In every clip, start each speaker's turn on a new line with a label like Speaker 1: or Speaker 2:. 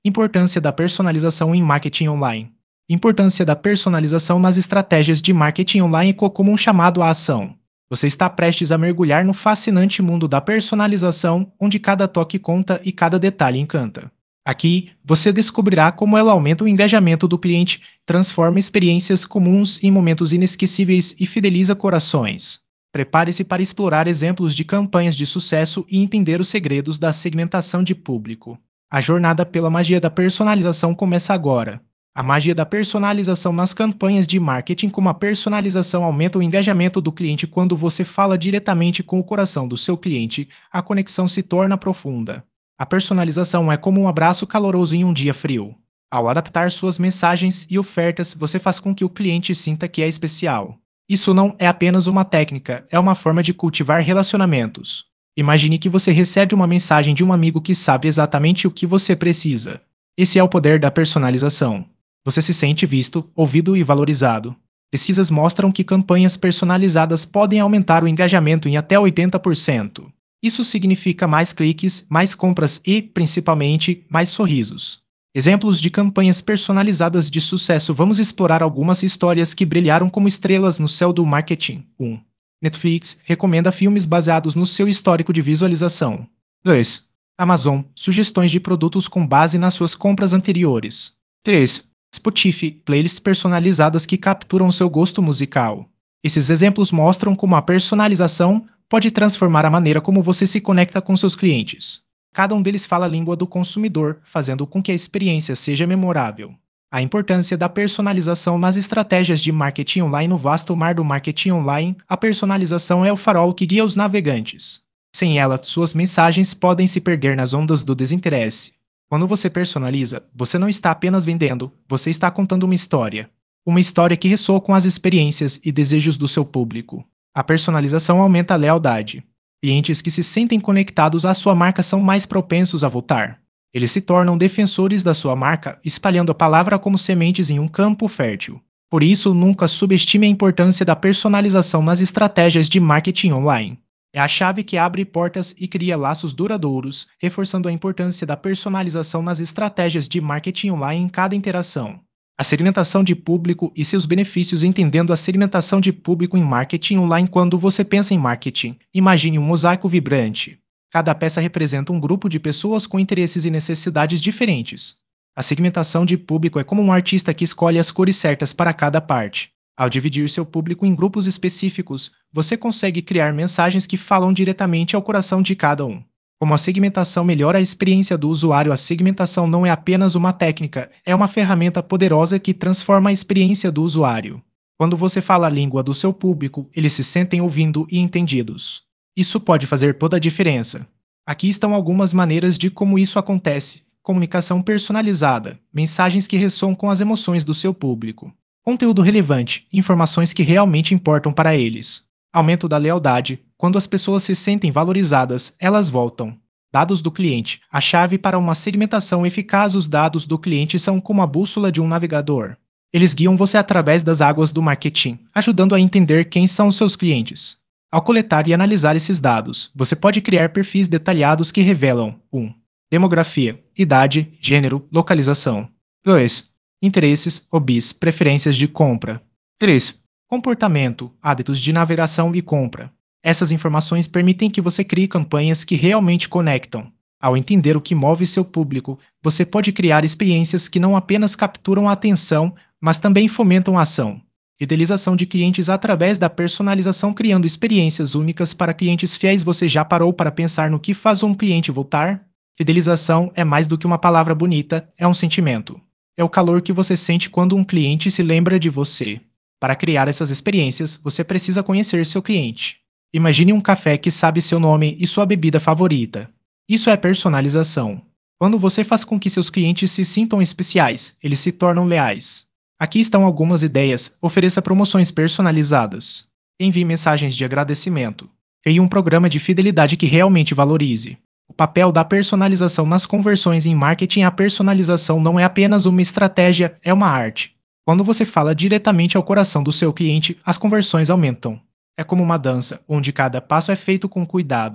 Speaker 1: Importância da personalização em marketing online. Importância da personalização nas estratégias de marketing online como um chamado à ação. Você está prestes a mergulhar no fascinante mundo da personalização, onde cada toque conta e cada detalhe encanta. Aqui, você descobrirá como ela aumenta o engajamento do cliente, transforma experiências comuns em momentos inesquecíveis e fideliza corações. Prepare-se para explorar exemplos de campanhas de sucesso e entender os segredos da segmentação de público. A jornada pela magia da personalização começa agora. A magia da personalização nas campanhas de marketing, como a personalização aumenta o engajamento do cliente quando você fala diretamente com o coração do seu cliente, a conexão se torna profunda. A personalização é como um abraço caloroso em um dia frio. Ao adaptar suas mensagens e ofertas, você faz com que o cliente sinta que é especial. Isso não é apenas uma técnica, é uma forma de cultivar relacionamentos. Imagine que você recebe uma mensagem de um amigo que sabe exatamente o que você precisa. Esse é o poder da personalização. Você se sente visto, ouvido e valorizado. Pesquisas mostram que campanhas personalizadas podem aumentar o engajamento em até 80%. Isso significa mais cliques, mais compras e, principalmente, mais sorrisos. Exemplos de campanhas personalizadas de sucesso. Vamos explorar algumas histórias que brilharam como estrelas no céu do marketing. 1. Netflix recomenda filmes baseados no seu histórico de visualização. 2. Amazon, sugestões de produtos com base nas suas compras anteriores. 3. Spotify, playlists personalizadas que capturam seu gosto musical. Esses exemplos mostram como a personalização pode transformar a maneira como você se conecta com seus clientes. Cada um deles fala a língua do consumidor, fazendo com que a experiência seja memorável. A importância da personalização nas estratégias de marketing online. No vasto mar do marketing online, a personalização é o farol que guia os navegantes. Sem ela, suas mensagens podem se perder nas ondas do desinteresse. Quando você personaliza, você não está apenas vendendo, você está contando uma história. Uma história que ressoa com as experiências e desejos do seu público. A personalização aumenta a lealdade. Clientes que se sentem conectados à sua marca são mais propensos a voltar. Eles se tornam defensores da sua marca, espalhando a palavra como sementes em um campo fértil. Por isso, nunca subestime a importância da personalização nas estratégias de marketing online. É a chave que abre portas e cria laços duradouros, reforçando a importância da personalização nas estratégias de marketing online em cada interação. A segmentação de público e seus benefícios. Entendendo a segmentação de público em marketing online. Quando você pensa em marketing, imagine um mosaico vibrante. Cada peça representa um grupo de pessoas com interesses e necessidades diferentes. A segmentação de público é como um artista que escolhe as cores certas para cada parte. Ao dividir seu público em grupos específicos, você consegue criar mensagens que falam diretamente ao coração de cada um. Como a segmentação melhora a experiência do usuário. A segmentação não é apenas uma técnica, é uma ferramenta poderosa que transforma a experiência do usuário. Quando você fala a língua do seu público, eles se sentem ouvindo e entendidos. Isso pode fazer toda a diferença. Aqui estão algumas maneiras de como isso acontece. Comunicação personalizada, mensagens que ressoam com as emoções do seu público. Conteúdo relevante, informações que realmente importam para eles. Aumento da lealdade, quando as pessoas se sentem valorizadas, elas voltam. Dados do cliente, a chave para uma segmentação eficaz. Os dados do cliente são como a bússola de um navegador. Eles guiam você através das águas do marketing, ajudando a entender quem são os seus clientes. Ao coletar e analisar esses dados, você pode criar perfis detalhados que revelam 1. Demografia, idade, gênero, localização. 2. Interesses, hobbies, preferências de compra. 3. Comportamento, hábitos de navegação e compra. Essas informações permitem que você crie campanhas que realmente conectam. Ao entender o que move seu público, você pode criar experiências que não apenas capturam a atenção, mas também fomentam a ação. Fidelização de clientes através da personalização. Criando experiências únicas para clientes fiéis. Você já parou para pensar no que faz um cliente voltar? Fidelização é mais do que uma palavra bonita, é um sentimento. É o calor que você sente quando um cliente se lembra de você. Para criar essas experiências, você precisa conhecer seu cliente. Imagine um café que sabe seu nome e sua bebida favorita. Isso é personalização. Quando você faz com que seus clientes se sintam especiais, eles se tornam leais. Aqui estão algumas ideias. Ofereça promoções personalizadas. Envie mensagens de agradecimento. Crie um programa de fidelidade que realmente valorize. O papel da personalização nas conversões em marketing. A personalização não é apenas uma estratégia, é uma arte. Quando você fala diretamente ao coração do seu cliente, as conversões aumentam. É como uma dança, onde cada passo é feito com cuidado.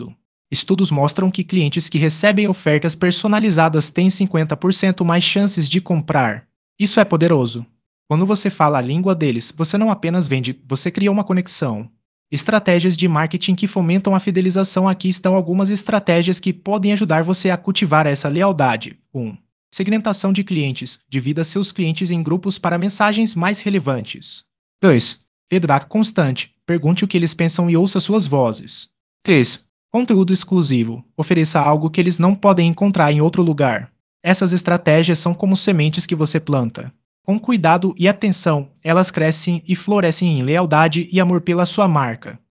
Speaker 1: Estudos mostram que clientes que recebem ofertas personalizadas têm 50% mais chances de comprar. Isso é poderoso. Quando você fala a língua deles, você não apenas vende, você cria uma conexão. Estratégias de marketing que fomentam a fidelização. Aqui estão algumas estratégias que podem ajudar você a cultivar essa lealdade. 1. Segmentação de clientes. Divida seus clientes em grupos para mensagens mais relevantes. 2. Feedback constante. Pergunte o que eles pensam e ouça suas vozes. 3. Conteúdo exclusivo. Ofereça algo que eles não podem encontrar em outro lugar. Essas estratégias são como sementes que você planta. Com cuidado e atenção, elas crescem e florescem em lealdade e amor pela sua marca.